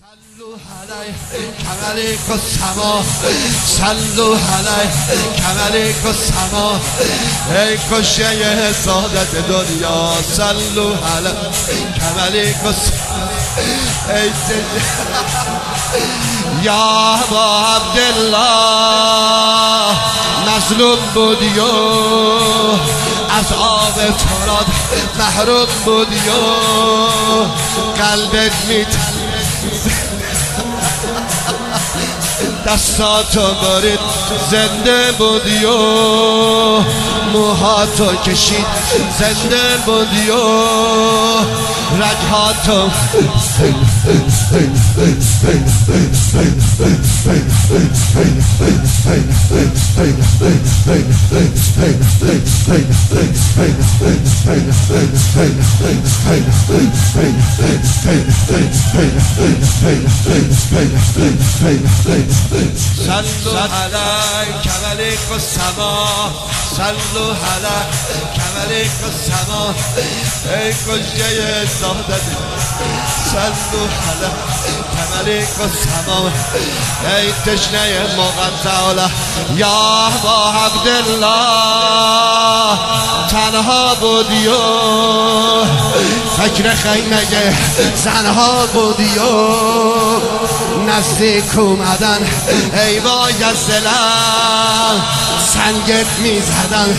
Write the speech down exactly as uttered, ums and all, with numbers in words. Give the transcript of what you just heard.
صلوا عليه كملك السما صلوا عليه كملك السما ای کشته سعادت دنیا صلوا عليه كملك السما ای یا ابا عبدالله مظلوم بودی و از آب فرات محروم بودی و قلبت میتن دستاتو برید زنده بودی و موهاتو کشید زنده بودی و رگهاتو صلوا على كملك السما صلوا على كملك السما ای کشته سعادت صلوا على كملك السما ای تشنه مغزاله یا ابا عبدالله تنها بودی و فکر خیمه زنها بودی و نزدیک اومدن ای وای از دلم سنگت میزدن